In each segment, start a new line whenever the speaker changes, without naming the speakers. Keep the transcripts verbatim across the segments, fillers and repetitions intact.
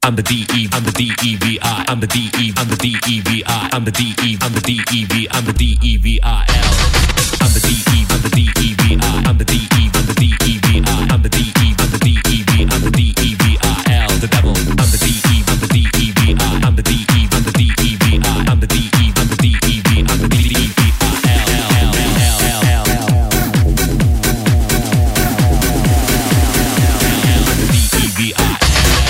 I'm the D E, I'm the D E V I, I'm the D E, I'm the D E V I, I'm the D E, I'm the D E V, I'm the D E V I L. I'm the D E, I'm the D E V I, I'm the D E, I'm the D E V I, I'm the D E, I'm the D E V, I'm the D E V I L. The devil. I'm the D E, I'm the D E V I, I'm the D E, I'm the D E V I, I'm the D E, I'm the D E V, I'm the D E V I L. I'm the D E V I L.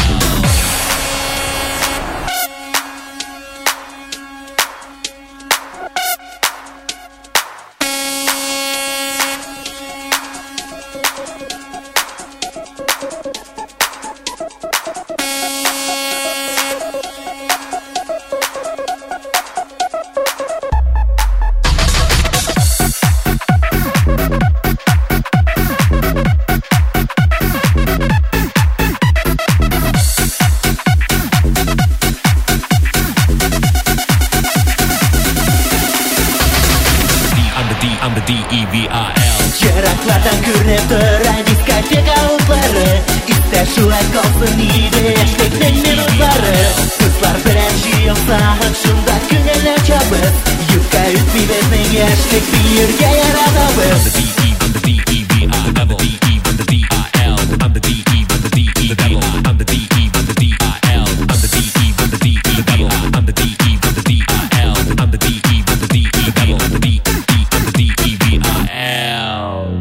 I'm the D E V I L.
Çıraklardan görünüp duran diskoteka otları, İster şu an kalsın iyiydi yaşlık minutları. Kızlar birinci olsa şunda günler çabuk, Yufka ütmi bezmeyin yaşlık bir yürge yaradabız.
I'm the D E, I'm the D E V I, I'm the D E, I'm the D I L. I'm the D E, I'm the D E V I, I'm the D E, I'm the D I L. I'm the D E, I'm the D E V I, I'm the D E, I'm the D I L. I'm the D E, I'm the D E V I, I'm the D E, I'm the D E V I L.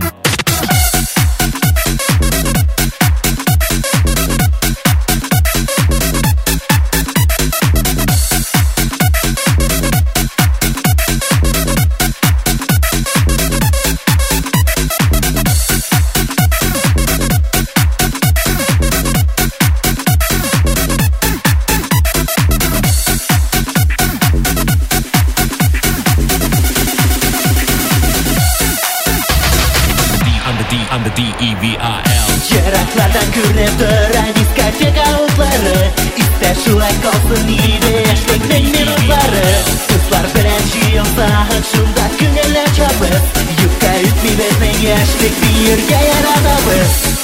I'm the D E V I L.
Çıraklardan görünüp duran diskoteka otları, İster şu an kalsın iyiydi yaşlık minutları. Kızlar birinci olsa şunda günler çabuk, Yufka ütmi bezmeyin yaşlık bir yürge yaradabız.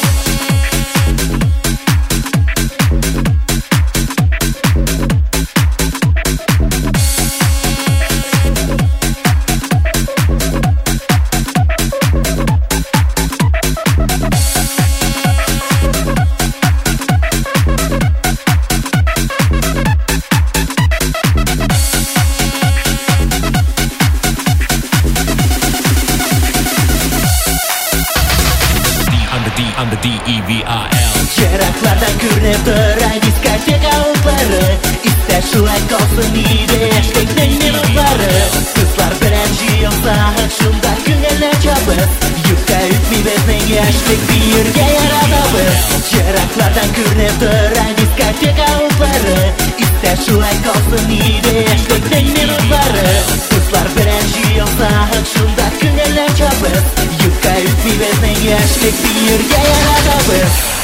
I'm the D E V I L.
Çıraklardan görünüp duran diskoteka otları, İster şu an kalsın iyiydi yaşlık minutları. Kızlar birinci olsa şunda günler çabuk, Yufka ütmi bezmeyin yaşlık bir yürge yaradabız. Çıraklardan görünüp duran diskoteka otları, İster şu an kalsın iyiydi yaşlık minutları. Kızlar birinci olsa şunda günler çabuk, Yufka ütmi bezmeyin yaşlık bir yürge yaradabız.